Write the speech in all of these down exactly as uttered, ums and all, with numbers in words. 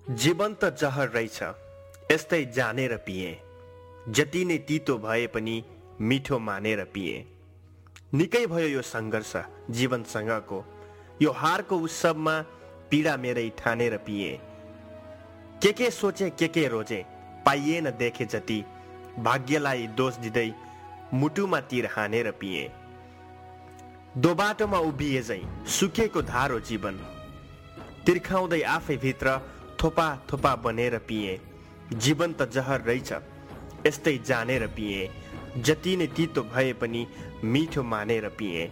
जीवन त जहर रहेछ, यस्तै जानेर पिए। जति नै तितो भए पनि मिठो मानेर पिए। निकै भयो यो सङ्घर्ष जीवनसँगको, यो हारको उत्सवमा पीडा मेरै ठानेर पिए। के के सोचे के के रोजे, पाइएन देखे जति, भाग्यलाई दोष दिँदै मुटुमा तीर हानेर पिए। दो बाटोमा उभिए झै सुकेको धारो जीवन, तिर्खाउँदै आफै भित्र थोपा थोपा बनेर पिए। जीवन त जहर रहेछ, यस्तै जानेर पिए। जति नै तितो भए पनि मिठो मानेर पिए।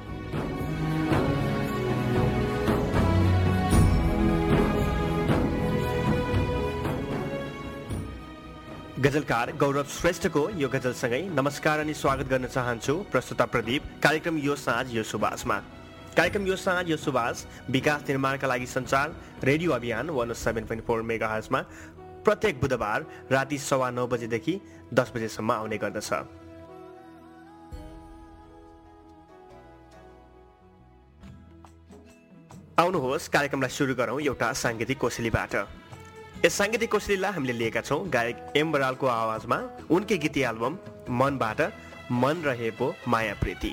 गजलकार गौरव श्रेष्ठको यो गजलसँगै नमस्कार अनि स्वागत गर्न चाहन्छु। प्रस्तुता प्रदीप। कार्यक्रम यो साँझ यो सुबासमा। कार्यक्रम यो साँझ यो सुबास विकास निर्माणका लागि सञ्चार रेडियो अभियान वान सेभेन पोइन्ट फोर मेगा हर्जमा प्रत्येक बुधबार राति सवा नौ बजेदेखि दस बजेसम्म आउने गर्दछ। आउनुहोस् कार्यक्रमलाई सुरु गरौँ एउटा साङ्गीतिक कोसेलीबाट। यस साङ्गीतिक कोसेलीलाई हामीले लिएका छौँ गायक एम बरालको आवाजमा उनकै गीती एल्बम मनबाट मन रहे पो माया प्रीति।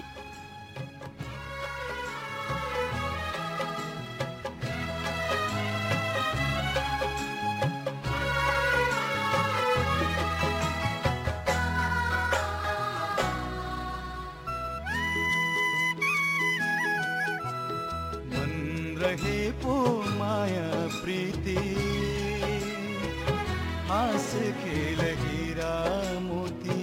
खेल हीरा मोती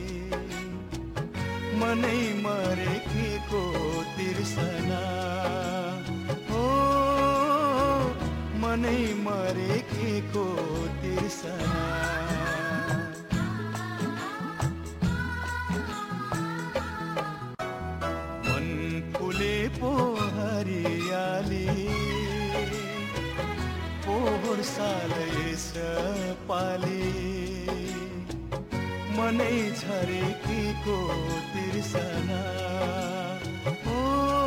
मनै मरेको तिर्सना हो, मनै मरेको तिर्सना। मन फुले पो हरियाली पोहोर सालैस पाली मनै झरेको तिर्सना हो,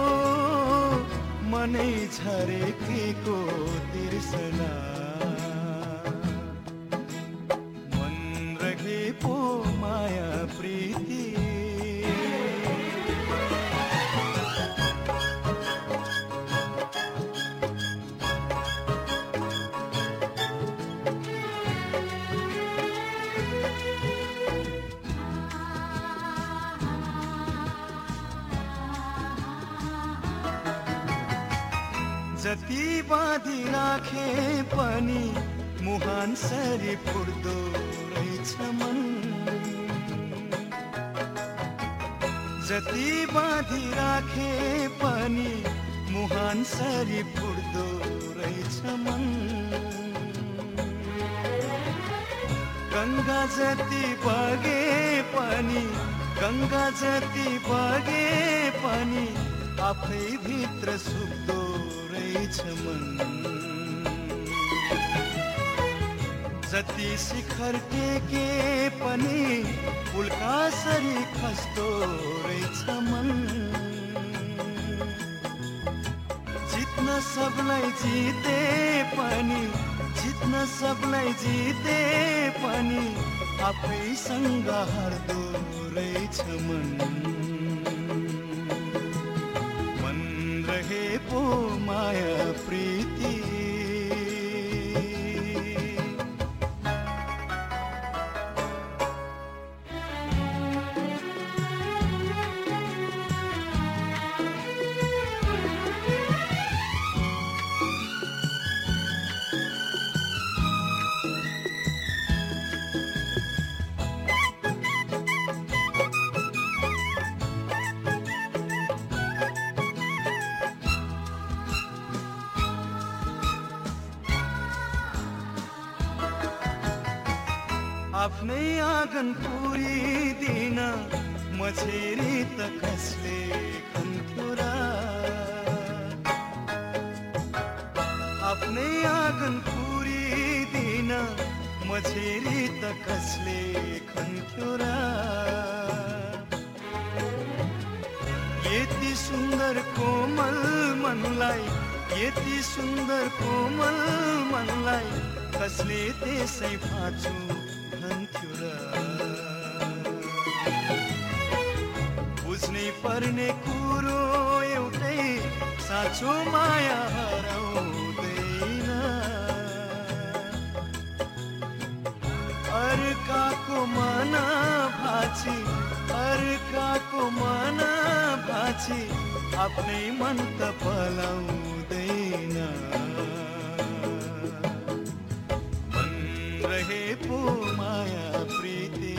मनै झरेको तिर्सना। मन रहे पो माया प्रीति जति बाँधी राखे पनि मुहान सरी फुट्दो रहेछ मन। जति बाँधी राखे पनि मुहान सरी फुट्दो रहेछ मन। गङ्गा जति बगे पनि गङ्गा जति बगे पनि आफै भित्र सुक्दो रहेछ मन। जति शिखर टेके पनि पुल्का सरी खस्दो रहेछ मन। जित्न सबलाई जिते पनि जित्न सबलाई जिते पनि आफैसँग हार्दो रहेछ मन। रहे पो माया प्रीति आफ्नै आँगन पुरिदिन मछेरी त कसले खन्थ्यो र। आफ्नै आँगन पुरिदिन मछेरी त कसले खन्थ्यो र। यति सुन्दर कोमल मनलाई यति सुन्दर कोमल मनलाई कसले त्यसै भाँचु भन्थ्यो र बुझ्नै पर्ने कुरो एउटै साँचो माया हराउँदैन अर्काको मन भाँची अर्काको मन भाँची आफ्नै मन त पलाउँदैन मन रहे पो माया प्रीति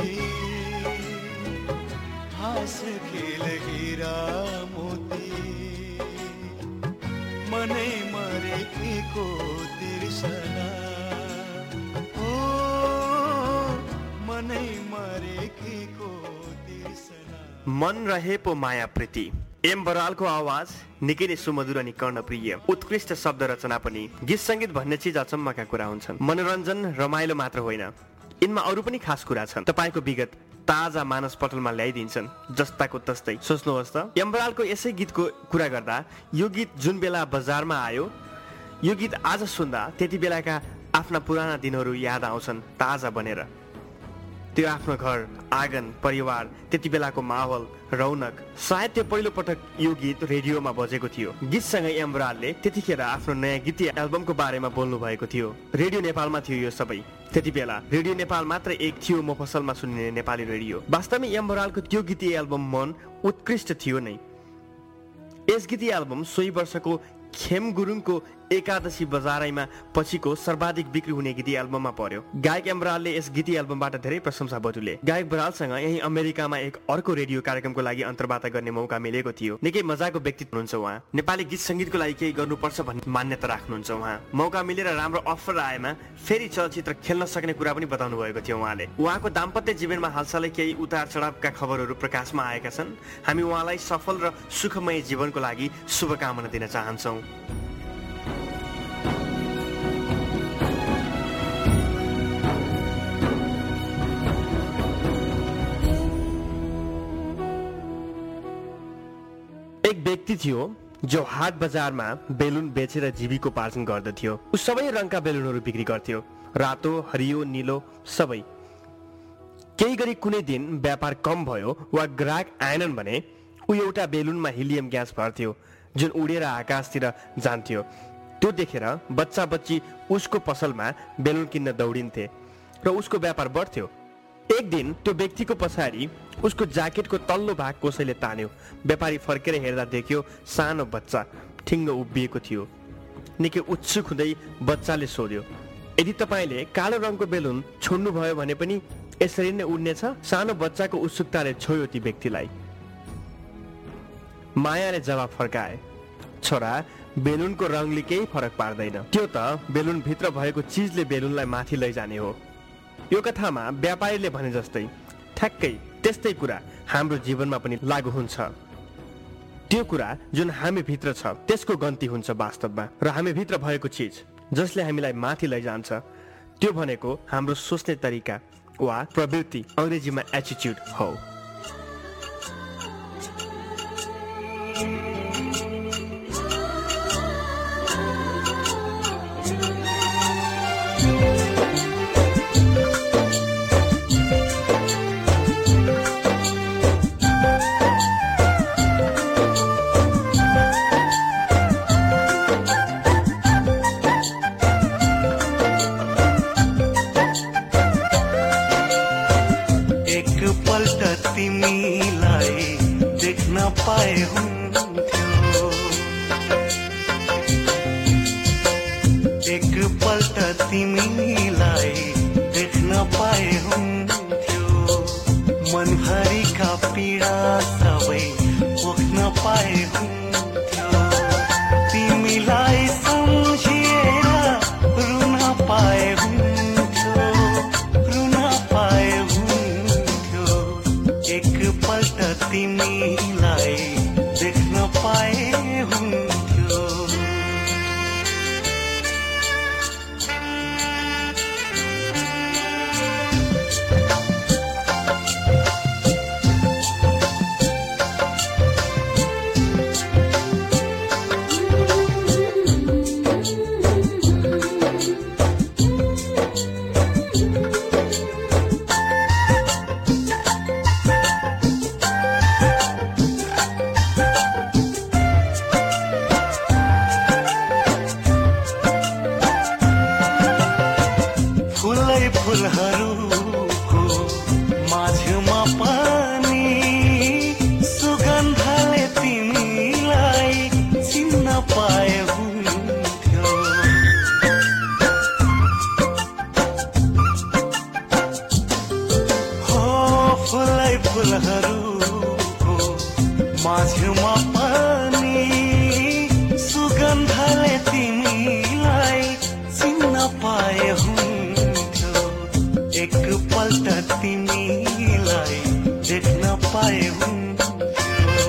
हाँस खेल हीरा मोती मनै मरेको तिर्सना ओ मनै मरेको तिर्सना मन रहे पो माया प्रीति। एम बरालको आवाज निकै नै सुमधुर अनि कर्णप्रिय, उत्कृष्ट शब्द रचना पनि। गीत सङ्गीत भन्ने चिज अचम्मका कुरा हुन्छन्। मनोरञ्जन रमाइलो मात्र होइन, यिनमा अरू पनि खास कुरा छन्। तपाईँको विगत ताजा मानस पटलमा ल्याइदिन्छन् जस्ताको तस्तै। सोच्नुहोस् त, एम बरालको यसै गीतको कुरा गर्दा यो गीत जुन बेला बजारमा आयो, यो गीत आज सुन्दा त्यति बेलाका आफ्ना पुराना दिनहरू याद आउँछन् ताजा बनेर। त्यो आफ्नो घर, आँगन, परिवार, त्यति बेलाको माहौल, रौनक। सायद त्यो पहिलो पटक यो गीत रेडियोमा बजेको थियो। गीतसँगै एम बरालले त्यतिखेर आफ्नो नयाँ गीतीय एल्बमको बारेमा बोल्नु भएको थियो। रेडियो नेपालमा थियो यो सबै। त्यति बेला रेडियो नेपाल मात्र एक थियो मफसलमा सुनिने नेपाली रेडियो। वास्तवमै एम बरालको त्यो गीतीय एल्बम मन उत्कृष्ट थियो नै। यस गीतीय एल्बम सोही वर्षको खेम गुरुङको एकादशी बजारैमा पछिको सर्वाधिक बिक्री हुने गीतीय एल्बममा पर्यो। गायक एम बरालले यस गीतीय एल्बमबाट धेरै प्रशंसा बटुले। गायक बरालसँग यही अमेरिकामा एक अर्को रेडियो कार्यक्रमको लागि अन्तर्वार्ता गर्ने मौका मिलेको थियो। निकै मजाको व्यक्तित्व हुनुहुन्छ उहाँ। नेपाली गीत सङ्गीतको लागि केही गर्नुपर्छ भन्ने मान्यता राख्नुहुन्छ उहाँ। मौका मिलेर राम्रो अफर आएमा फेरि चलचित्र खेल्न सक्ने कुरा पनि बताउनु भएको थियो उहाँले। उहाँको दाम्पत्य जीवनमा हालसालै केही उतार चढावका खबरहरू प्रकाशमा आएका छन्। हामी उहाँलाई सफल र सुखमय जीवनको लागि शुभकामना दिन चाहन्छौँ। एक व्यक्ति थियो जो हाट बजारमा बेलुन बेचेर जीविकोपार्जन गर्दथ्यो। ऊ सबै रङका बेलुनहरू बिक्री गर्थ्यो, रातो, हरियो, निलो सबै। केही गरी कुनै दिन व्यापार कम भयो वा ग्राहक आएनन् भने ऊ एउटा बेलुनमा हिलियम ग्यास भर्थ्यो जुन उडेर आकाशतिर जान्थ्यो। त्यो देखेर बच्चा बच्ची उसको पसलमा बेलुन किन्न दौडिन्थे र उसको व्यापार बढ्थ्यो। एक दिन त्यो व्यक्तिको पछाडि उसको ज्याकेटको तल्लो भाग कसैले तान्यो। व्यापारी फर्केर हेर्दा देख्यो सानो बच्चा ठिङ्ग उभिएको थियो। निकै उत्सुक हुँदै बच्चाले सोध्यो, यदि तपाईँले कालो रङको बेलुन छोड्नुभयो भने पनि यसरी नै उड्नेछ? सानो बच्चाको उत्सुकताले छोयो ती व्यक्तिलाई। मायाले जवाफ फर्काए, छोरा, बेलुनको रङले केही फरक पार्दैन। त्यो त बेलुन भित्र भएको चिजले बेलुनलाई माथि लैजाने हो। यो कथामा व्यापारीले भने जस्तै ठ्याक्कै त्यस्तै कुरा हाम्रो जीवनमा पनि लागू हुन्छ। त्यो कुरा जुन हामी भित्र छ त्यसको गन्ती हुन्छ वास्तवमा। र हामी भित्र भएको चिज जसले हामीलाई माथि लैजान्छ त्यो भनेको हाम्रो सोच्ने तरिका वा प्रवृत्ति, अङ्ग्रेजीमा एटिट्युड हो। पाए हुन्थ्यो एक पल्ट तिमीलाई देख्न पाए हुन्थ्यो मनभरिका पीडा सबै पोख्न पाए हुन्थ्यो तिमीलाई सम्झिएर रुन पाए हुन्थ्यो रुन पाए हुन्थ्यो एक पल्ट तिमीलाई देख्न पाए हुन्थ्यो माझमा पनि सुगन्धले तिमीलाई चिन्न पाए हुन्थ्यो एक पल्ट तिमीलाई देख्न पाए हुन्थ्यो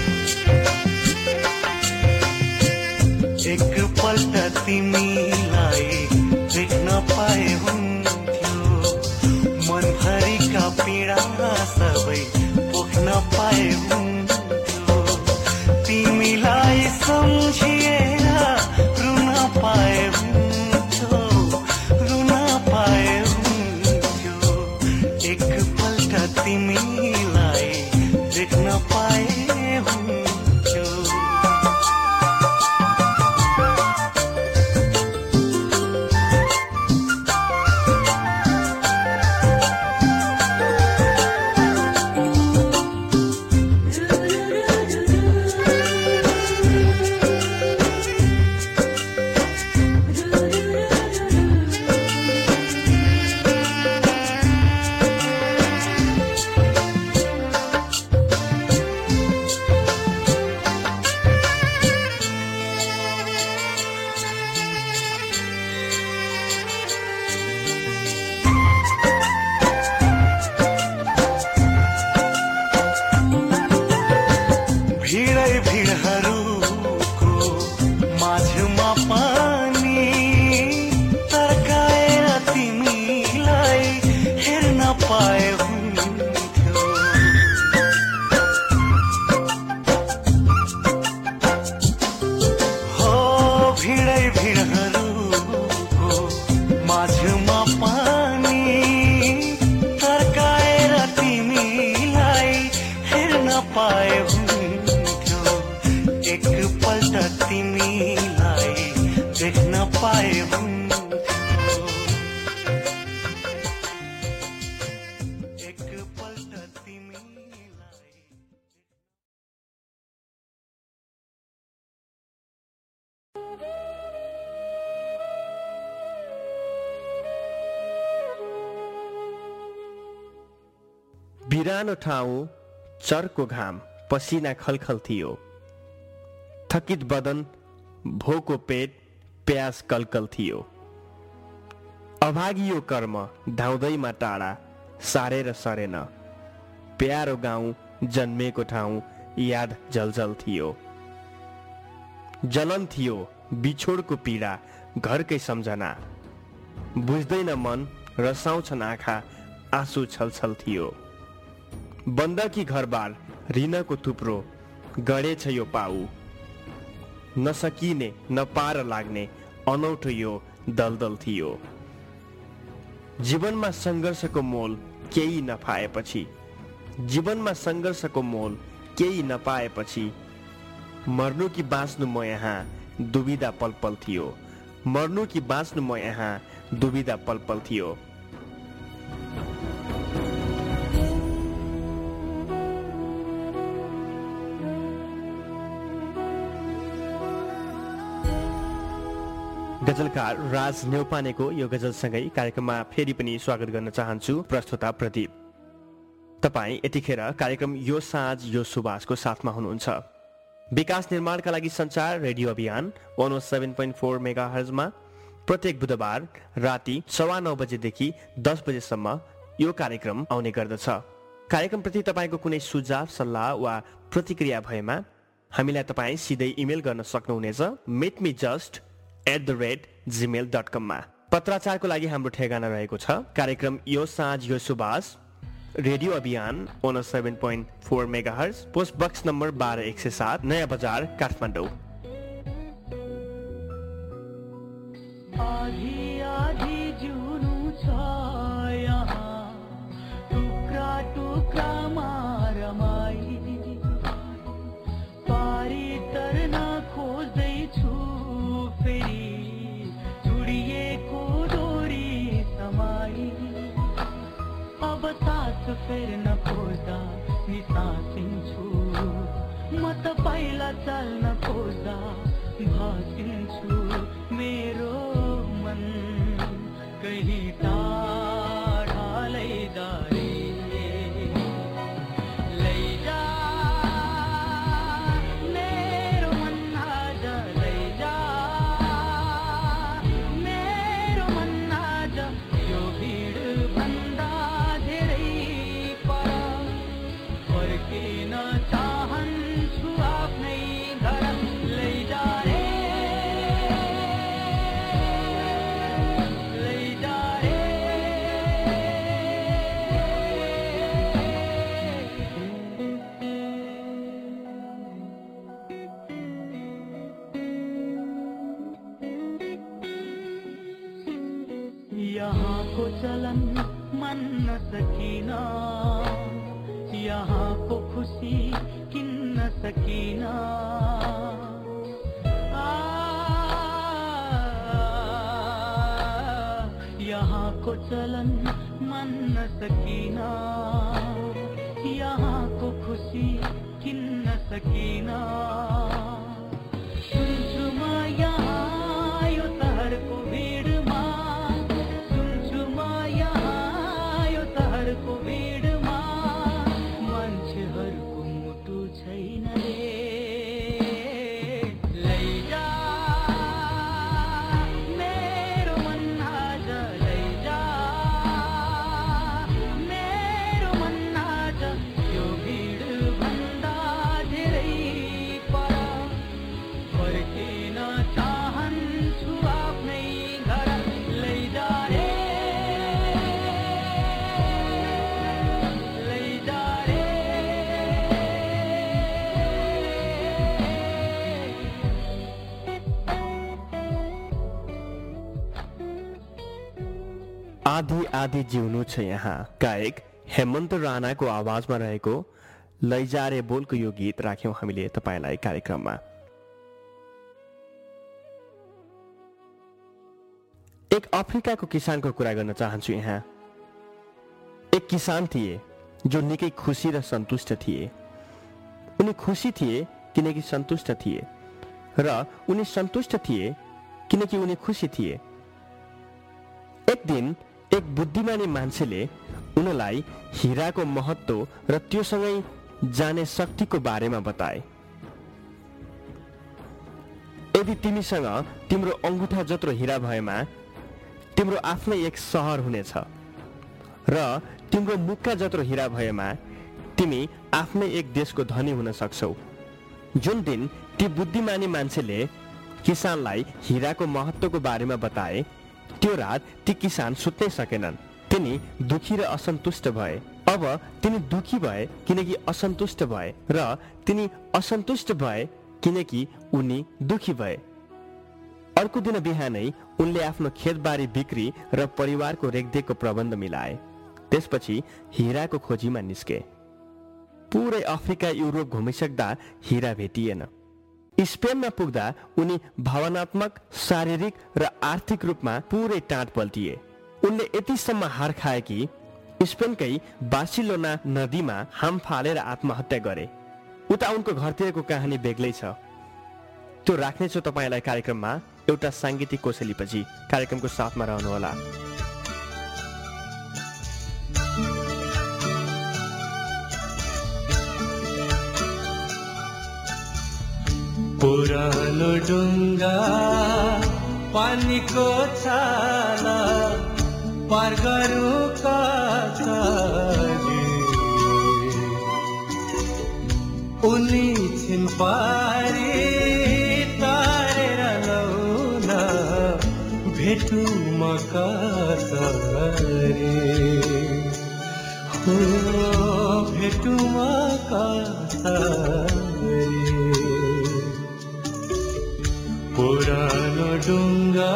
एक पल्ट तिमीलाई देख्न पाए हुन्थ्यो मनभरिका पीडा सबै पोख्न पाए हुन्थ्यो तिमीलाई सम्झिएर रुन पाए हुन्थ्यो रुन पाए हुन्थ्यो एक पल्ट तिमीलाई देख्न पाए हुन्थ्यो बिरानो ठाउँ चर्को घाम पसिना खलखल थियो थकित बदन भोको पेट प्यास कलकल थियो अभागियो कर्म धाउँदैमा टाढा सारेर सरेन प्यारो गाउँ जन्मेको ठाउँ याद जलजल थियो जलन थियो बिछोडको पीडा घरकै सम्झना बुझ्दैन मन रसाउँछन् आँखा आँसु छलछल थियो बन्दकी घरबार ऋणको थुप्रो गडेछ यो पाउ नसकिने नपार लाग्ने अनौठो यो दलदल थियो जीवनमा सङ्घर्षको मोल केही नपाएपछि जीवनमा सङ्घर्षको मोल केही नपाएपछि मर्नु कि बाँच्नु म यहाँ दुविधा पलपल थियो मर्नु कि बाँच्नु म यहाँ दुविधा पलपल थियो गजलकार राज न्यौपानेको यो गजलसँगै कार्यक्रममा फेरि पनि स्वागत गर्न चाहन्छु प्रस्तुता प्रदीप। तपाईँ यतिखेर कार्यक्रम यो साँझ यो सुबासको साथमा हुनुहुन्छ। विकास निर्माणका लागि सञ्चार रेडियो अभियान one O seven point four मेगा हर्जमा प्रत्येक बुधबार राति सवा नौ बजेदेखि दस बजेसम्म यो कार्यक्रम आउने गर्दछ। कार्यक्रमप्रति तपाईँको कुनै सुझाव सल्लाह वा प्रतिक्रिया भएमा हामीलाई तपाईँ सिधै इमेल गर्न सक्नुहुनेछ meet me just at the rate Gmail dot कममा। पत्राचारको लागि हाम्रो ठेगाना रहेको छ कार्यक्रम यो साँझ यो सुबास रेडियो अभियान one O seven point four megahertz post box number बाह्र एक सय सात नयाँ बजार काठमाडौँ। फेर न खोज्दा निसासिन्छु म त पहिला चल्न खोज्दा भासिन्छु मेरो मन कहीँ टाढा लैजा रे लैजा चलन मान्न सकिन, यहाँको खुसी किन्न सकिन। यहाँको चलन मान्न सकिन, यहाँको खुसी किन्न सकिन। सुन्छु म यहाँ यो सहरको भिडमा, सुन्छु म यहाँ यो सहरको भिडमा, मान्छेहरूको मुटु छैन रे। लैजा मेरो मन आज, लैजा मेरो मन आज, यो भिड भन्दा धेरै पर फर्किन चाहन्छु आफ्नै घर। लैजा रे, लैजा रे। आधी आधी जिउनु छ यहाँ गायक हेमन्त राणाको आवाजमा रहेको लैजारे बोलको यो गीत राख्यौं हामीले तपाईलाई कार्यक्रममा। एक अफ्रिकाको किसानको कुरा गर्न चाहन्छु यहाँ। एक किसान थिए जो निकै खुसी र सन्तुष्ट थिए। उनी खुसी थिए किनकि सन्तुष्ट थिए, र उनी सन्तुष्ट थिए किनकि उनी खुसी थिए। एक दिन एक बुद्धिमानी मान्छेले उनलाई हिराको महत्त्व र त्योसँगै जाने शक्तिको बारेमा बताए। यदि तिमीसँग तिम्रो अंगुठा जत्रो हिरा भएमा तिम्रो आफ्नै एक सहर हुनेछ, र तिम्रो मुक्का जत्रो हिरा भएमा तिमी आफ्नै एक देशको धनी हुन सक्छौ। जुन दिन ती बुद्धिमानी मान्छेले किसानलाई हिराको महत्त्वको बारेमा बताए, त्यो रात ती किसान सुत्नै सकेनन्। तिनी दुखी र असन्तुष्ट भए। अब तिनी दुखी भए किनकि असन्तुष्ट भए, र तिनी असन्तुष्ट भए किनकि उनी दुखी भए। अर्को दिन बिहानै उनले आफ्नो खेतबारी बिक्री र परिवारको रेखदेखको प्रबन्ध मिलाए। त्यसपछि हिराको खोजीमा निस्के। पुरै अफ्रिका युरोप घुमिसक्दा हिरा भेटिएन। स्पेनमा पुग्दा उनी भावनात्मक, शारीरिक र आर्थिक रूपमा पुरै टाँट पल्टिए। उनले यतिसम्म हार खाए कि स्पेनकै बार्सिलोना नदीमा हाम फालेर आत्महत्या गरे। उता उनको घरतिरको कहानी बेग्लै छ, त्यो राख्नेछु तपाईलाई कार्यक्रममा एउटा सांगीतिक कोसेलीपछि। कार्यक्रमको साथमा रहनुहोला। पुरानो डुङ्गा पानीको छाला पार गरौँ कसरी, उनी छिन पारी तारेर लौन भेटौँ म कसरी, हो भेटौँ म कसरी। पुरानो डुङ्गा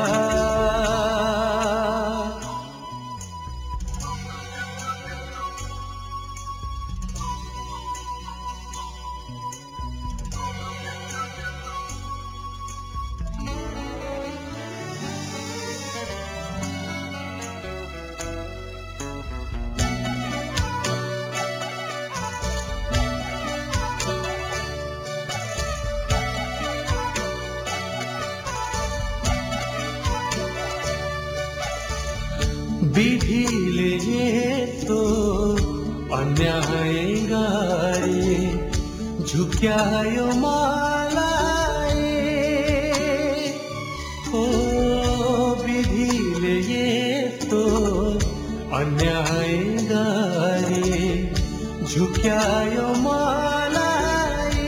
विधिले यस्तो अन्याय गरे झुक्यायो मलाई, हो विधिले यस्तो अन्याय गरे झुक्यायो मलाई,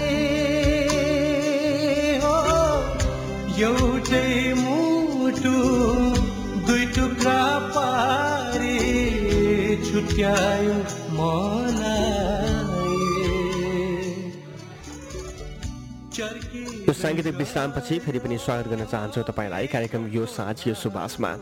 हो एउटै मुटु दुई टुक्रा पारी छुट्यायो मलाई। यो सांगीतिक विश्रामपछि फेरि पनि स्वागत गर्न चाहन्छु तपाईलाई कार्यक्रम यो साँझ यो सुबासमा।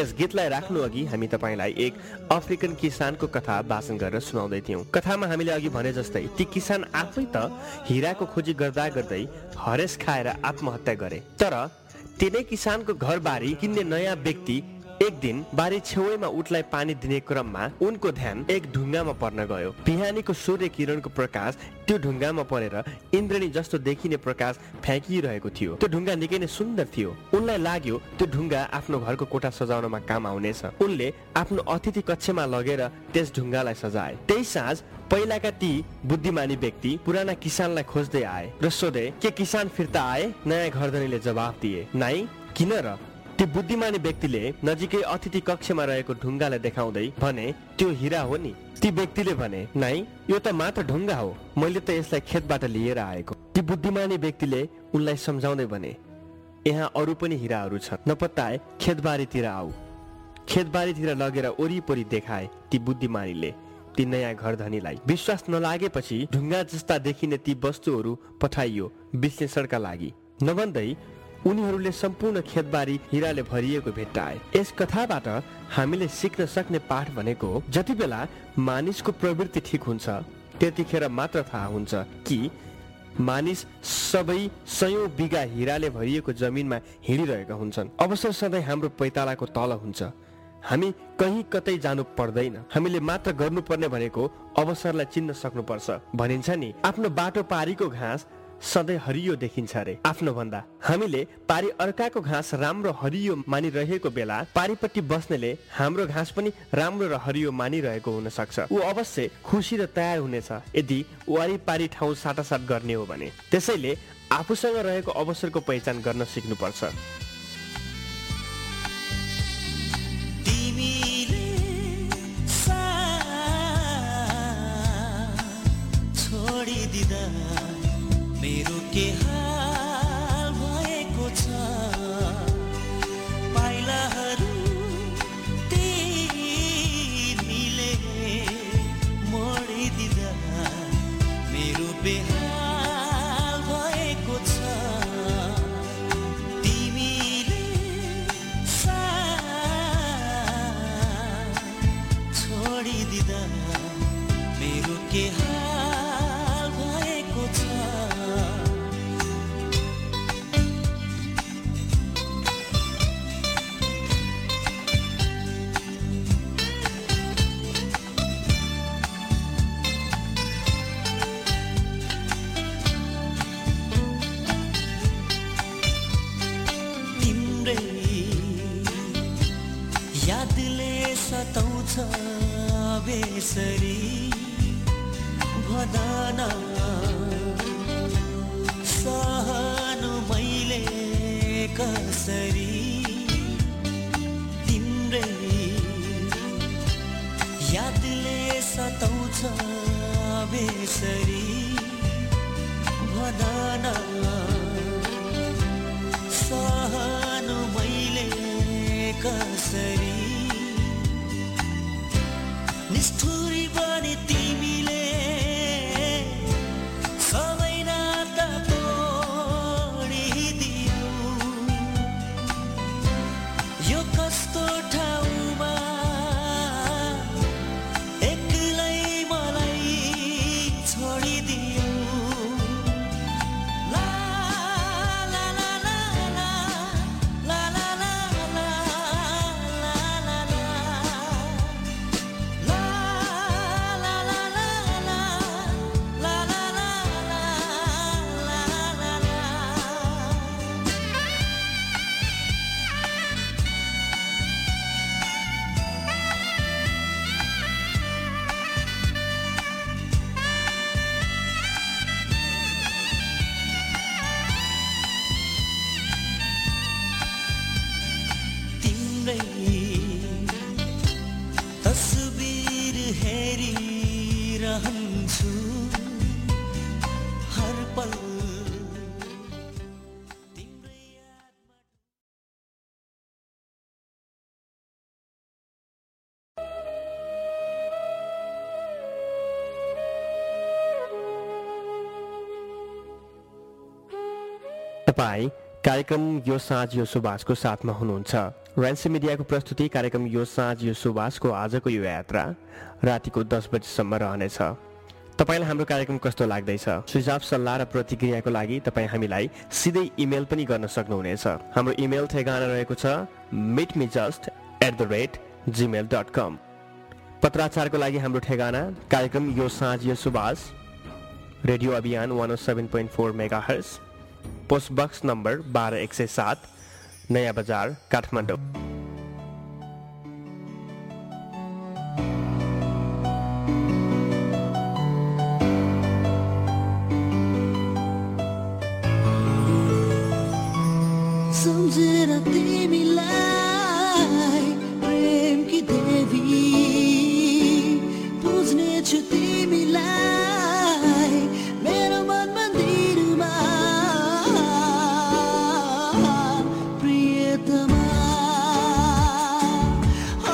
यस गीतलाई राख्नु अघि हामी तपाईँलाई एक अफ्रिकन किसानको कथा वाचन गरेर सुनाउँदै थियौँ। कथामा हामीले अघि भने जस्तै ती किसान आफै त हिराको खोजी गर्दा गर्दै हरेस खाएर आत्महत्या गरे। तर तिनै किसानको घरबारी किन्ने नयाँ व्यक्ति एक दिन बारी छेउमा उठलाई पानी दिने क्रममा उनको ध्यान एक ढुङ्गामा पर्न गयो। बिहानीको सूर्य किरणको प्रकाश त्यो ढुङ्गामा परेर इन्द्रणी जस्तो देखिने प्रकाश फ्याँकिरहेको थियो। त्यो ढुङ्गा निकै नै सुन्दर थियो। उनलाई लाग्यो त्यो ढुङ्गा आफ्नो घरको कोठा सजाउनमा काम आउनेछ। उनले आफ्नो अतिथि कक्षमा लगेर त्यस ढुङ्गालाई सजाए। त्यही साँझ पहिलाका ती बुद्धिमानी व्यक्ति पुराना किसानलाई खोज्दै आए र सोधे, के किसान फिर्ता आए? नयाँ घरधनीले जवाफ दिए, नाइ, किन र? ती बुद्धिमानी व्यक्तिले नजिकै अतिथि कक्षमा रहेको ढुङ्गालाई देखाउँदै भने, त्यो हिरा हो नि। ती व्यक्तिले भने, नाइ, यो त मात्र ढुङ्गा हो, मैले त यसलाई खेतबाट लिएर आएको। ती बुद्धिमानी व्यक्तिले उनलाई सम्झाउँदै भने, यहाँ अरू पनि हिराहरू छन्, नपत्ताए खेतबारीतिर आऊ। खेतबारीतिर लगेर वरिपरि देखाए ती बुद्धिमानीले ती नयाँ घरधनीलाई। विश्वास नलागेपछि ढुङ्गा जस्ता देखिने ती वस्तुहरू पठाइयो विश्लेषणका लागि। नभन्दै उनीहरूले सम्पूर्ण खेतबारी हिराले भरिएको भेट्टाए। यस कथाबाट हामीले सिक्न सक्ने पाठ भनेको, जति बेला मानिसको प्रवृत्ति ठिक हुन्छ त्यतिखेर मात्र थाहा हुन्छ कि मानिस सबै सयौं बिघा हिराले भरिएको जमिनमा हिँडिरहेका हुन्छन्। अवसर सधैँ हाम्रो पैतालाको तल हुन्छ। हामी कहीँ कतै जानु पर्दैन। हामीले मात्र गर्नुपर्ने भनेको अवसरलाई चिन्न सक्नुपर्छ। भनिन्छ नि, आफ्नो बाटो पारीको घाँस सधैँ हरियो देखिन्छ रे। आफ्नो भन्दा हामीले पारी अर्काको घाँस राम्रो हरियो मानिरहेको बेला पारीपट्टि बस्नेले हाम्रो घाँस पनि राम्रो र हरियो मानिरहेको हुन सक्छ। ऊ अवश्य खुसी र तयार हुनेछ यदि वारिपारी ठाउँ साटासाट गर्ने हो भने। त्यसैले आफूसँग रहेको अवसरको पहिचान गर्न सिक्नुपर्छ। मेरो के हाल भएको छ, पाइलाहरू तिमीले मोडिदिँदा मेरो बेहाल भएको छ। तिमीले साथ छोडिदिँदा मेरो के हाल भएको छ। सताउँछ बेसरी भदन सहनु मैले कसरी। तिम्रै यादले सताउँछ बेसरी भदन सहनु मैले कसरी। निष्ठुरी बनी तिमीले सबै नाता तोडिदियौ। यो कस्तो ठाउँमा एक्लै मलाई छोडिदियौ। ला ला ला ला ला ला ला ला ला ला ला। तस्बिर हेरिरहन्छु हर पल। तपाईँ कार्यक्रम यो साँझ यो सुबासको साथमा हुनुहुन्छ। रेन्सी मिडियाको प्रस्तुति कार्यक्रम यो साँझ यो सुबासको आजको यो यात्रा रातिको दस बजीसम्म रहनेछ। तपाईँलाई हाम्रो कार्यक्रम कस्तो लाग्दैछ? सुझाव सल्लाह र प्रतिक्रियाको लागि तपाईँ हामीलाई सिधै इमेल पनि गर्न सक्नुहुनेछ। हाम्रो इमेल ठेगाना रहेको छ meet me just at the rate Gmail dot com. पत्राचारको लागि हाम्रो ठेगाना कार्यक्रम यो साँझ यो सुबास, रेडियो अभियान one O seven point four megahertz, post box number बाह्र एक सय सात, नयाँ बजार, काठमाडौँ। सम्झेर तिमीलाई प्रेमकी देवी, बुझ्नेछु तिमीलाई मेरो मन मन्दिरमा प्रियतमा। ओ,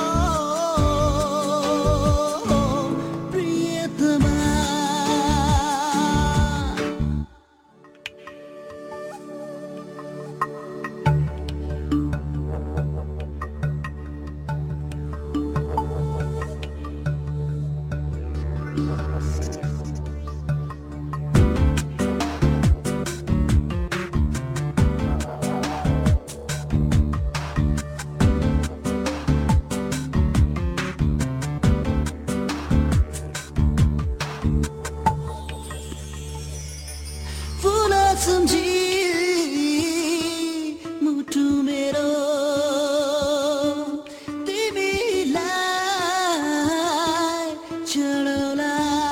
ओ, प्रियतमा। सम्झी मुटु मेरो तिमीलाई चढौला,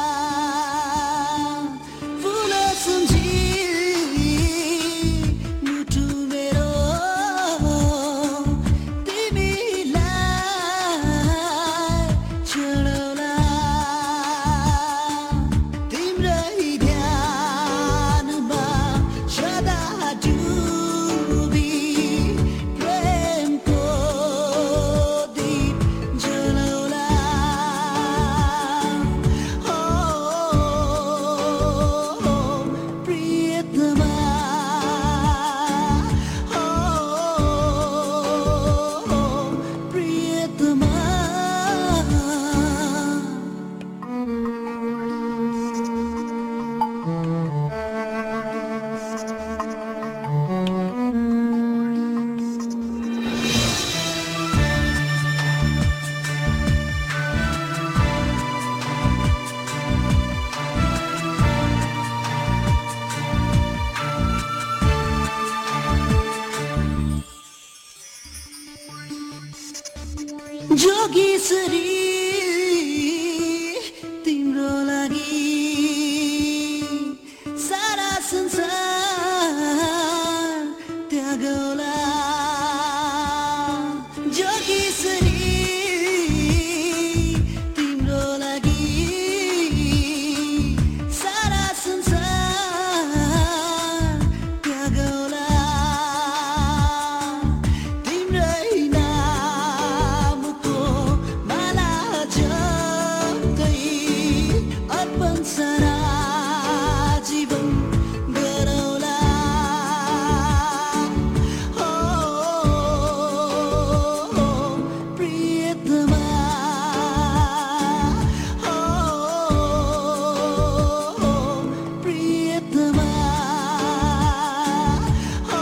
फुल सम्झी मुटु मेरो तिमीलाई चढौला, तिम्रै ध्यानमा सदा डुबी प्रेमको दीप जलाउला। ओ, प्रियतमा। ओ, प्रियतमा। जोगेश्वरी तिम्रो लागि सारा संसार त्यागौला। जोगेश्वरी तिम्रो लागि सारा संसार त्यागौला, तिम्रै नामको माला जप्दै अर्पण सारा जीवन गरौला। ओ, प्रियतमा। ओ, प्रियतमा। ओ,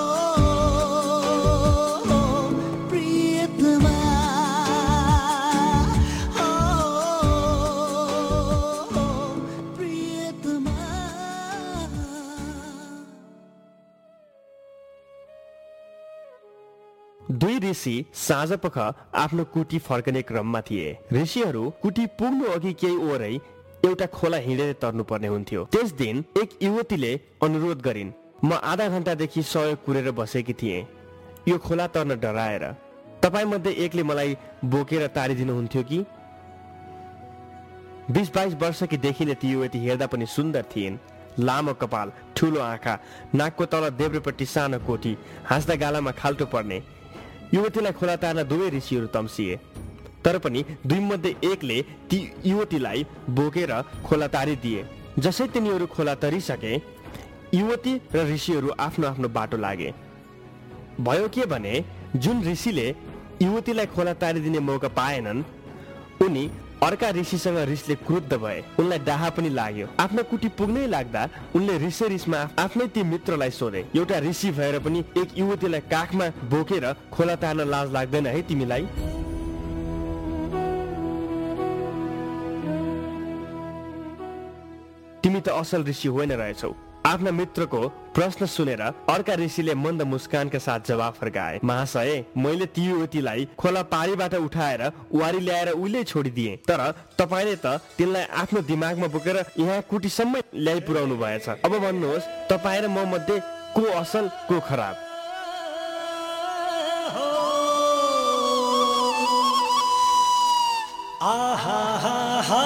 प्रियतमा। ओ, प्रियतमा। दुई ऋषि साँझपख आफ्नो कुटी फर्कने क्रममा थिए। ऋषिहरू कुटी पुग्नु अघि केही ओरै एउटा खोला हिँडेर तर्नुपर्ने हुन्थ्यो। त्यस दिन एक युवतीले अनुरोध गरिन्, म आधा घण्टादेखि सहयोग कुरेर बसेकी थिएँ यो खोला तर्न डराएर। तपाईँ मध्ये एकले मलाई बोकेर तारिदिनुहुन्थ्यो कि? बिस बाइस वर्षकी देखिने ती युवती हेर्दा पनि सुन्दर थिइन्। लामो कपाल, ठुलो आँखा, नाकको तल देब्रेपट्टि सानो कोठी, हाँस्दा गालामा खाल्टो पर्ने। युवतीलाई खोला तार्न दुवै ऋषिहरू तम्सिए, तर पनि दुई मध्ये एकले ती युवतीलाई बोकेर खोला तारिदिए। जसै तिनीहरू खोला तरिसके युवती र ऋषिहरू आफ्नो आफ्नो बाटो लागे। भयो के भने जुन ऋषिले युवतीलाई खोला तारिदिने मौका पाएनन् उनी अर्का ऋषिसँग रिसले क्रुद्ध भए। उनलाई डाहा पनि लाग्यो। आफ्नो कुटी पुग्नै लाग्दा उनले रिसै रिसमा आफ्नै ती मित्रलाई सोधे, एउटा ऋषि भएर पनि एक युवतीलाई काखमा बोकेर खोला तार्न लाज लाग्दैन है तिमीलाई? तिमी त असल ऋषि होइन रहेछौ। आफ्ना मित्रको प्रश्न सुनेर अर्का ऋषिले मन्द मुस्कानका साथ जवाफ फर्काए, महाशय, मैले ती युवतीलाई खोला पारीबाट उठाएर वारी ल्याएर उहिले छोडिदिए, तर तपाईँले त तिनलाई आफ्नो दिमागमा बोकेर यहाँ कुटीसम्म ल्याइ पुर्याउनु भएछ। अब भन्नुहोस्, तपाईँ र म मध्ये को असल को खराब? आहा हा हा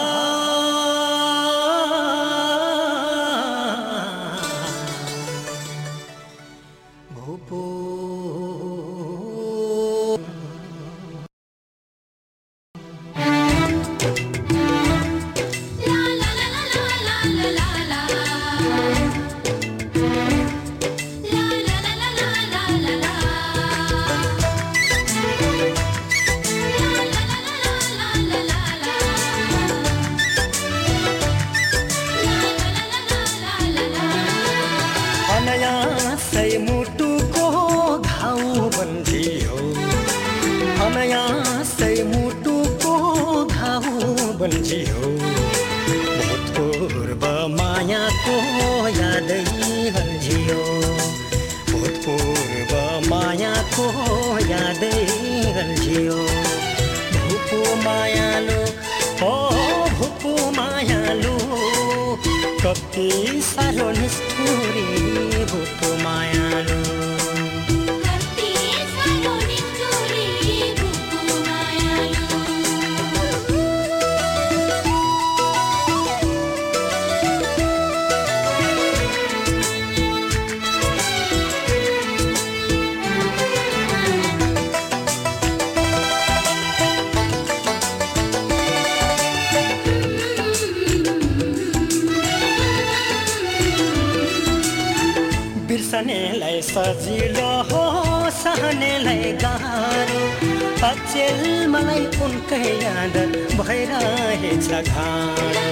बिर्सनेलाई सजिलो हो, सहनेलाई गाह्रो, अचेल मलाई उनकै याद भइरहेछ घाँडो।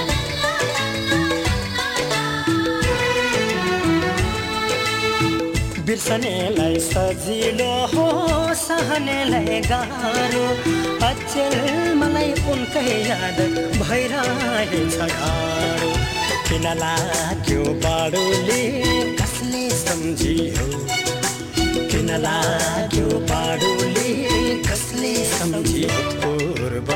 बिर्सनेलाई सजिलो हो, सहनेलाई गाह्रो, अचेल मलाई उनकै याद भइरहेछ घाँडो। किन लाग्यो बाडोले कसले सम्झियो, किन लाग्यो बाडोले कसले सम्झियो, पूर्व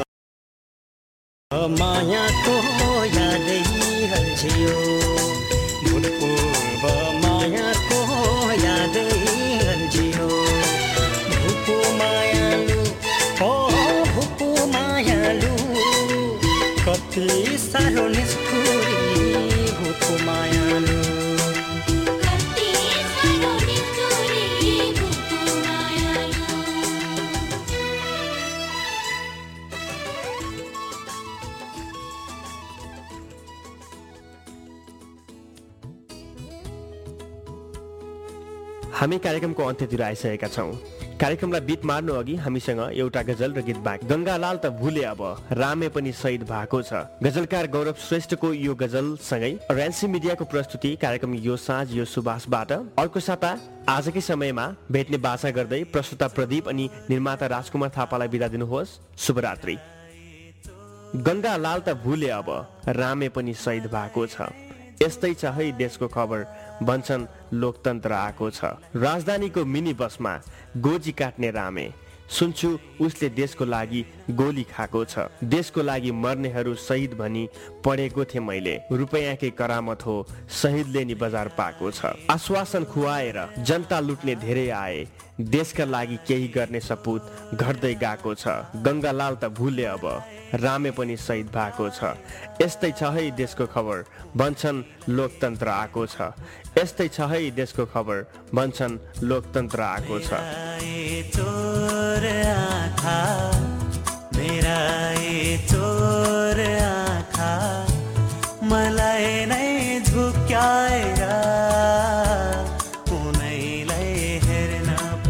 मायाको यादै हल्झियो, भूतपूर्व मायाको यादै हल्झियो। भूपो मायालु ओ भूपो मायालु, कति साह्रो निष्ठुरी भूपो मायालु। हामी कार्यक्रमको अन्त्यतिर आइसकेका छौं। कार्यक्रमलाई बिट मार्नु अघि हामीसँग एउटा गजल र गीत बाँकी। गंगालाल त भुले अब, रामे पनि शहीद भएको छ। गजलकार गौरव श्रेष्ठको यो गजल सँगै र्यान्सी मिडियाको प्रस्तुति कार्यक्रम यो साँझ यो सुबासबाट अर्को साता आजकै समयमा भेट्ने बाचा गर्दै प्रस्तुता प्रदीप अनि निर्माता राजकुमार थापालाई बिदा दिनुहोस्। शुभरात्रि। गंगालाल त भुले अब, रामे पनि शहीद भएको छ। यस्तै छ है देशको खबर, भन्छन् लोकतन्त्र आएको छ। राजधानीको मिनी बसमा गोजी काट्ने रामे, सुन्छु उसले देशको लागि गोली खाएको छ। देशको लागि मर्नेहरू शहीद भनी पढेको थिएँ मैले, रुपैयाँकै करामत हो शहीदले नि बजार पाएको छ। आश्वासन खुवाएर जनता लुट्ने धेरै आए, देशका लागि केही गर्ने सपुत घट्दै गएको छ। गंगालाल त भुले अब, रामे पनि शहीद भएको छ। यस्तै छ है देशको खबर, भन्छन् लोकतन्त्र आएको छ। यस्तै छ है देशको खबर, भन्छन् लोकतन्त्र आएको छ। चोर आँखा मेरा ये चोर आँखा, मलाई नै झुक्याएर उनैलाई हेर्न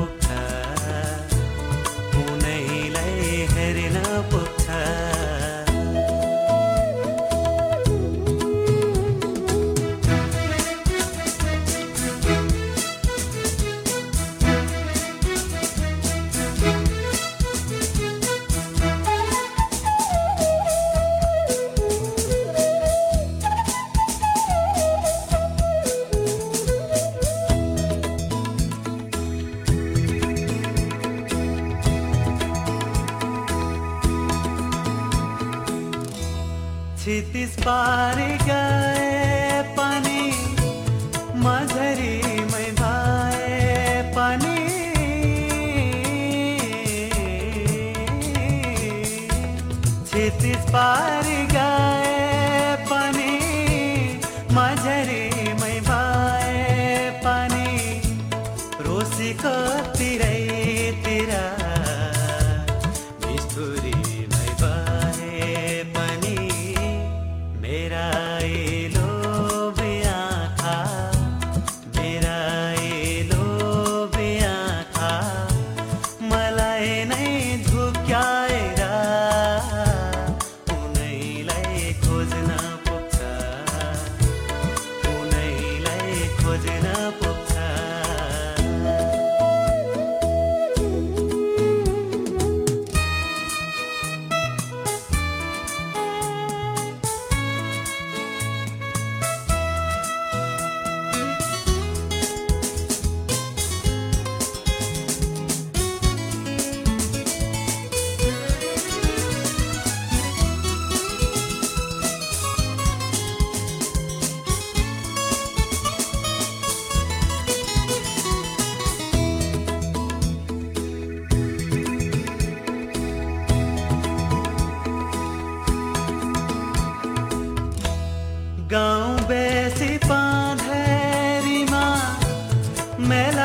क्षितिज पारी गए पनि मझरीमै भए पनि क्षितिज पारी गए पनि मझरीमै भए पनि रोसीको तिरैतिर बिस्तुरीमै भए पनि मेरा ए लोभी आँखा मेरा ए लोभी आँखा मलाई नै झुक्याएर उनैलाई खोज्न पुग्छ उनैलाई खोज्न पुग्छ गाउँ बेसी पाँधेरीमा मेला